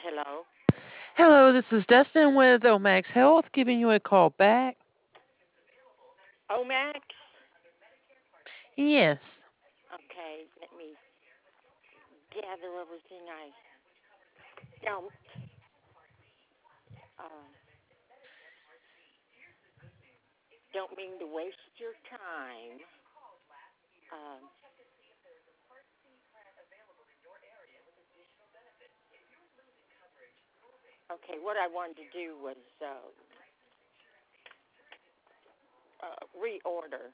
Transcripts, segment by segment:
Hello. Hello, this is Dustin with Omax Health giving you a call back. Omax? Yes. Okay, let me gather everything I don't uh, don't mean to waste your time. Uh, okay, what I wanted to do was reorder.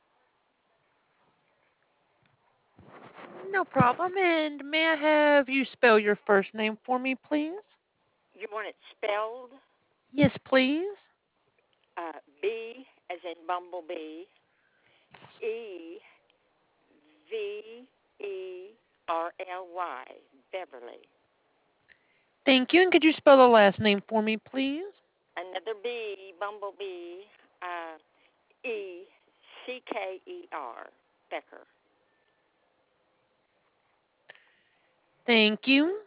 No problem. And may I have you spell your first name for me, please? You want it spelled Yes, please. B as in bumblebee, E Verly, Beverly. Thank you. And could you spell the last name for me, please? Another B, bumblebee, uh, Ecker, Becker. Thank you.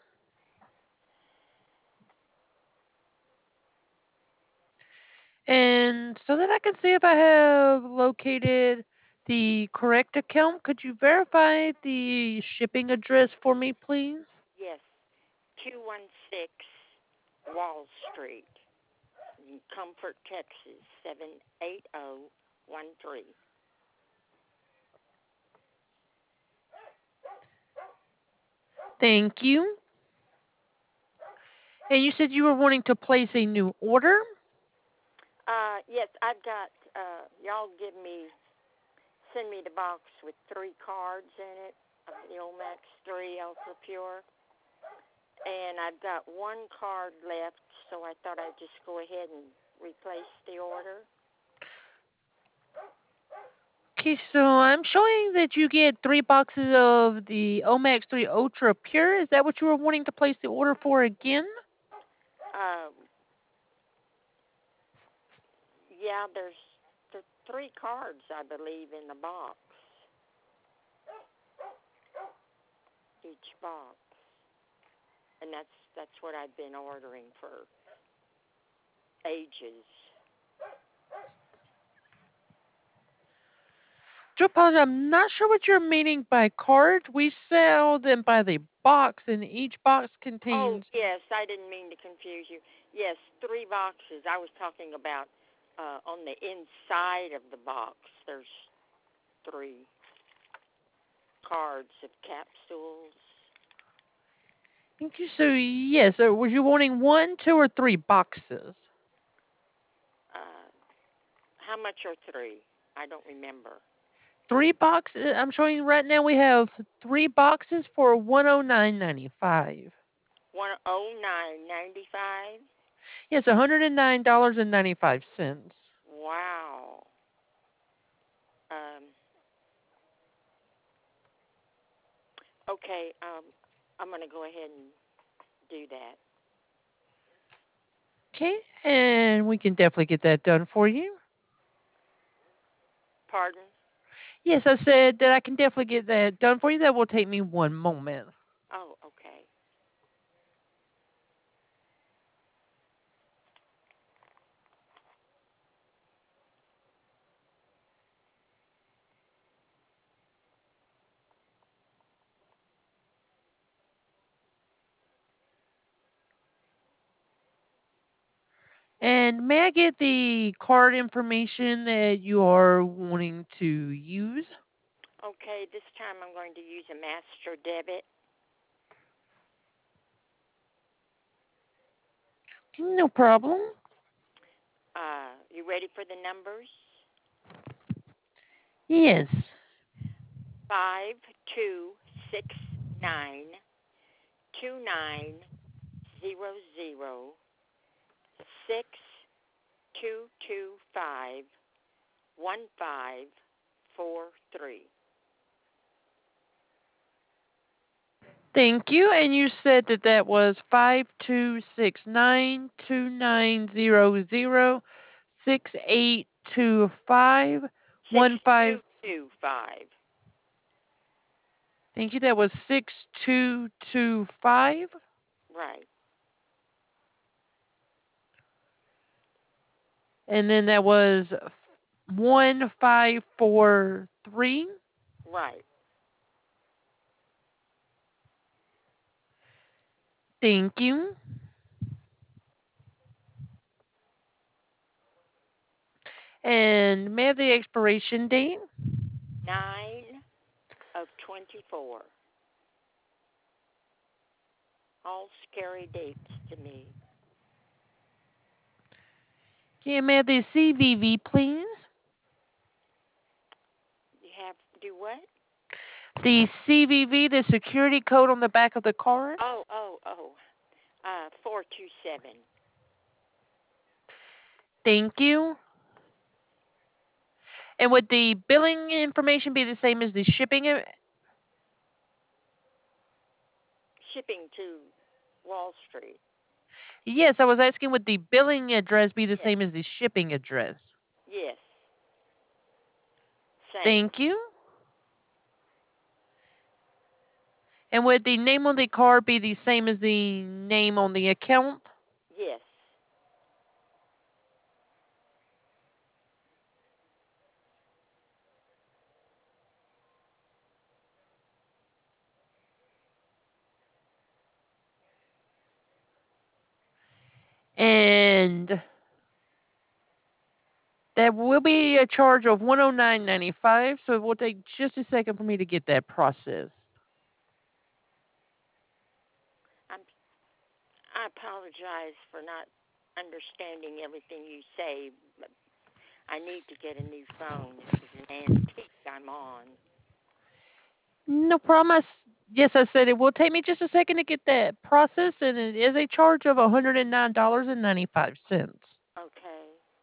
And so that I can see if I have located the correct account, could you verify the shipping address for me, please? Yes, 216 Wall Street, in Comfort, Texas, 78013. Thank you. And you said you were wanting to place a new order? Yes, I've got, y'all send me the box with 3 cards in it of the Omax 3 Ultra Pure. And I've got 1 card left, so I thought I'd just go ahead and replace the order. Okay, so I'm showing that you get 3 boxes of the Omax 3 Ultra Pure. Is that what you were wanting to place the order for again? Uh, yeah, there's 3 cards, I believe, in the box, each box. And that's what I've been ordering for ages. To apologize, I'm not sure what you're meaning by card. We sell them by the box, and each box Oh, contains. yes, I didn't mean to confuse you. Yes, 3 boxes. I was talking about on the inside of the box, there's 3 cards of capsules. Thank you. So, yes, was you wanting 1, 2, or 3 boxes? Uh, how much are 3? I don't remember. 3 boxes. I'm showing right now we have 3 boxes for 109.95. 109.95. Yes, $109.95. Wow. Um, okay, I'm going to go ahead and do that. Okay, and we can definitely get that done for you. Pardon? Yes, I said that I can definitely get that done for you. That will take me 1 moment. Oh, okay. And may I get the card information that you are wanting to use? Okay, this time I'm going to use a master debit. No problem. You ready for the numbers? Yes. 5269-2900-6225-1543. Thank you. And you said that that was 5269-2900-6825-15. 6225. Thank you. That was 6225. Right. And then that was 1543. Right. Thank you. And may I have the expiration date? 9 of 24. All scary dates to me. Okay, may I have the CVV, please? You have do what? The CVV, the security code on the back of the card. Oh. 427. Thank you. And would the billing information be the same as the shipping? Shipping to Wall Street. Yes, I was asking, would the billing address be the Yes. same as the shipping address? Yes. Same. Thank you. And would the name on the card be the same as the name on the account? Yes. And that will be a charge of $109.95, so it will take just a second for me to get that processed. I apologize for not understanding everything you say, but I need to get a new phone. This is an antique I'm on. No problem. Yes, I said it will take me just a second to get that processed, and it is a charge of $109.95. Okay.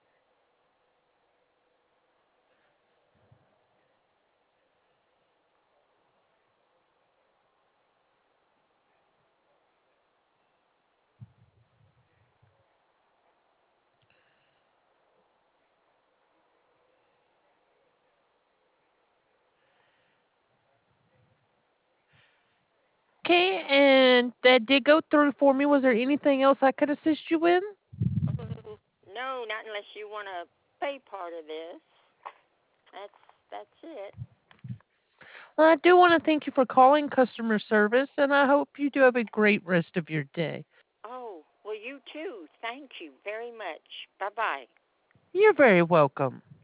Okay, and that did go through for me. Was there anything else I could assist you with? Oh, no, not unless you want to pay part of this. That's it. Well, I do want to thank you for calling customer service, and I hope you do have a great rest of your day. Oh, well, you too. Thank you very much. Bye-bye. You're very welcome.